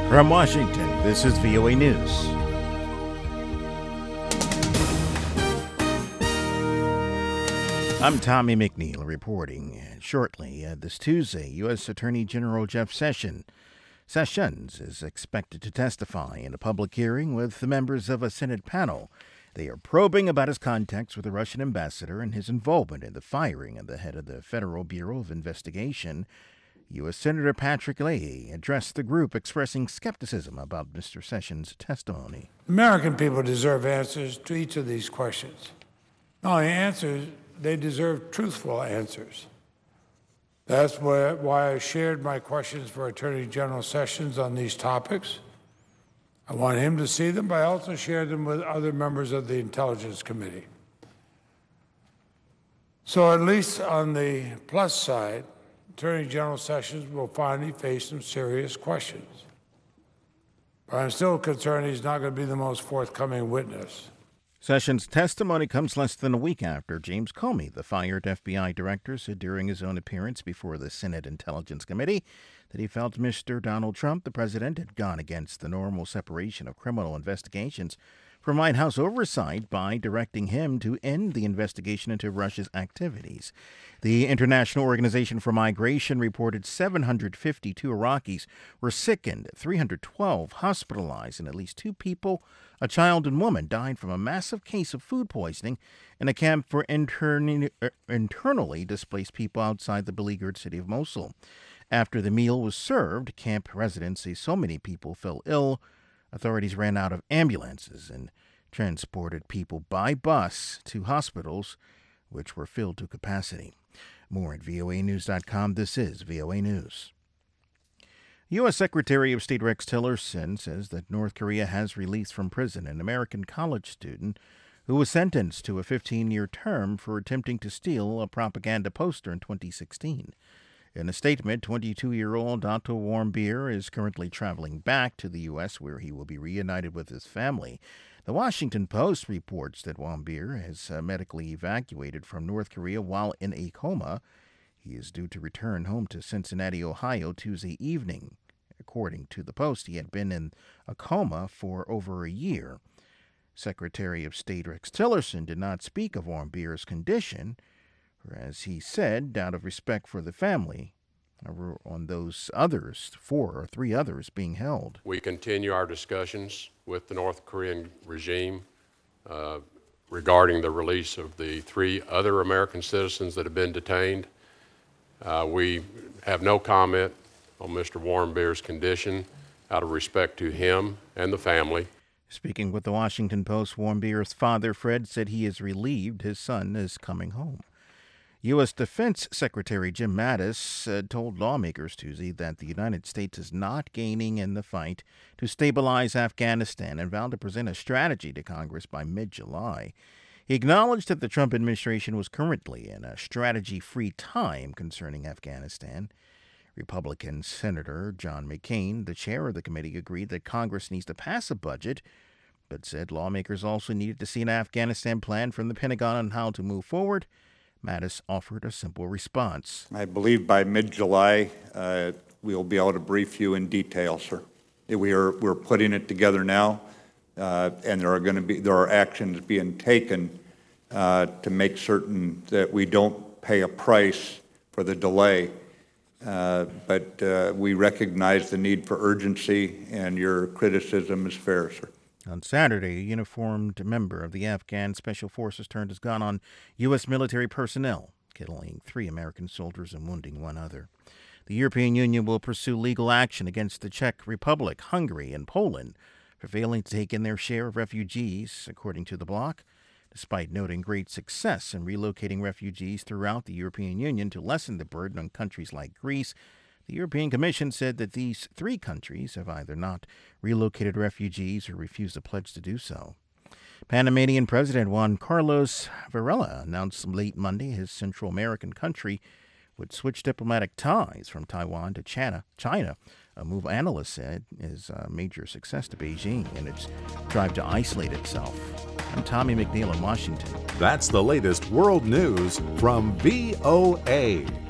From Washington, this is VOA News. I'm Tommy McNeil reporting. Shortly this Tuesday, U.S. Attorney General Jeff Sessions is expected to testify in a public hearing with the members of a Senate panel. They are probing about his contacts with the Russian ambassador and his involvement in the firing of the head of the Federal Bureau of Investigation. U.S. Senator Patrick Leahy addressed the group, expressing skepticism about Mr. Sessions' testimony. American people deserve answers to each of these questions. Not only answers, they deserve truthful answers. That's why I shared my questions for Attorney General Sessions on these topics. I want him to see them, but I also shared them with other members of the Intelligence Committee. So at least on the plus side, Attorney General Sessions will finally face some serious questions. But I'm still concerned he's not going to be the most forthcoming witness. Sessions' testimony comes less than a week after James Comey, the fired FBI director, said during his own appearance before the Senate Intelligence Committee that he felt Mr. Donald Trump, the president, had gone against the normal separation of criminal investigations from White House oversight by directing him to end the investigation into Russia's activities. The International Organization for Migration reported 752 Iraqis were sickened, 312 hospitalized, and at least 2 people, a child and woman, died from a massive case of food poisoning in a camp for internally displaced people outside the beleaguered city of Mosul. After the meal was served, camp residents say so many people fell ill, authorities ran out of ambulances and transported people by bus to hospitals, which were filled to capacity. More at voanews.com. This is VOA News. U.S. Secretary of State Rex Tillerson says that North Korea has released from prison an American college student who was sentenced to a 15-year term for attempting to steal a propaganda poster in 2016. In a statement, 22-year-old Otto Warmbier is currently traveling back to the U.S., where he will be reunited with his family. The Washington Post reports that Warmbier is medically evacuated from North Korea while in a coma. He is due to return home to Cincinnati, Ohio, Tuesday evening. According to the Post, he had been in a coma for over a year. Secretary of State Rex Tillerson did not speak of Warmbier's condition, as he said, out of respect for the family, on those others, 4 or 3 others being held. We continue our discussions with the North Korean regime regarding the release of the 3 other American citizens that have been detained. We have no comment on Mr. Warmbier's condition out of respect to him and the family. Speaking with the Washington Post, Warmbier's father, Fred, said he is relieved his son is coming home. U.S. Defense Secretary Jim Mattis told lawmakers Tuesday that the United States is not gaining in the fight to stabilize Afghanistan and vowed to present a strategy to Congress by mid-July. He acknowledged that the Trump administration was currently in a strategy-free time concerning Afghanistan. Republican Senator John McCain, the chair of the committee, agreed that Congress needs to pass a budget, but said lawmakers also needed to see an Afghanistan plan from the Pentagon on how to move forward. Mattis offered a simple response. I believe by mid-July, we'll be able to brief you in detail, sir. We're putting it together now, and there are actions being taken to make certain that we don't pay a price for the delay. But we recognize the need for urgency, and your criticism is fair, sir. On Saturday, a uniformed member of the Afghan Special Forces turned his gun on U.S. military personnel, killing 3 American soldiers and wounding 1 other. The European Union will pursue legal action against the Czech Republic, Hungary, and Poland for failing to take in their share of refugees, according to the bloc. Despite noting great success in relocating refugees throughout the European Union to lessen the burden on countries like Greece, the European Commission said that these 3 countries have either not relocated refugees or refused to pledge to do so. Panamanian President Juan Carlos Varela announced late Monday his Central American country would switch diplomatic ties from Taiwan to China, a move analysts said is a major success to Beijing in its drive to isolate itself. I'm Tommy McNeil in Washington. That's the latest world news from VOA.